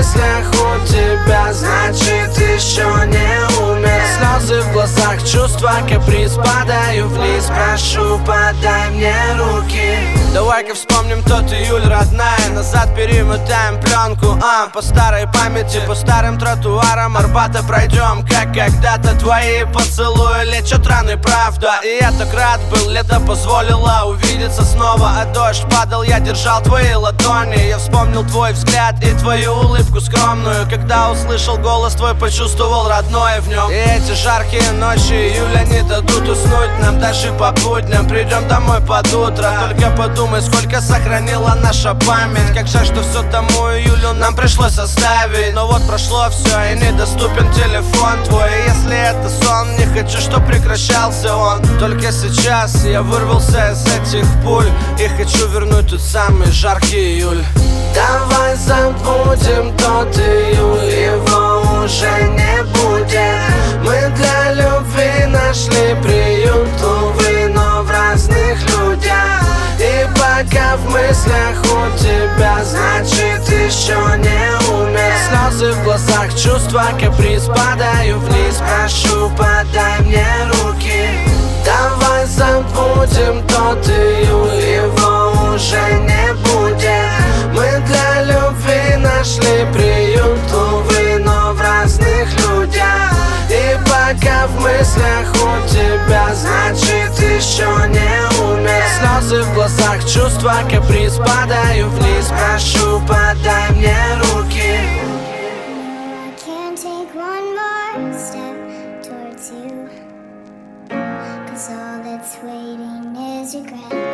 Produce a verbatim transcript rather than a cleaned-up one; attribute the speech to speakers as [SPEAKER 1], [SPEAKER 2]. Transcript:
[SPEAKER 1] мыслях у тебя, значит еще не умер. Слезы в глазах, чувства, каприз, падаю вниз. Прошу, подай мне руки. Давай-ка вспомним тот июль, родная. Назад перемотаем пленку, а по старой памяти, по старым тротуарам Арбата пройдем, как когда-то. Твои поцелуи лечат раны, правда. И я так рад был, лето позволило увидеться снова. А дождь падал, я держал твои ладони. Я вспомнил твой взгляд и твою улыбку скромную. Когда услышал голос твой, почувствовал родное в нем. И эти жаркие ночи июля не дадут уснуть нам даже по будням. Придем домой под утро. Только подумай, сколько сохранила наша память. Как жаль, что все тому июлю нам пришлось оставить. Но вот прошло все, и недоступен телефон твой. И если это сон, не хочу, чтоб прекращался он. Только сейчас я вырвался из этих пуль и хочу вернуть тот самый жаркий июль. Давай забудем тот июль, его уже не будет. Мы для любви нашли приют, увы, но в разных людях. И пока в мыслях у тебя, значит еще не умер. Слезы в глазах, чувства, каприз, падаю вниз. Прошу, подай мне руки. Давай забудем тот июль, его уже не будет. Мы для любви нашли приют, увы, но в разных людях. И пока в мыслях у тебя, значит еще не умер. Слезы в глазах, чувства, каприз, падаю вниз. Прошу, подай мне руки.
[SPEAKER 2] I can't take one more step towards you, 'cause all that's waiting is regret.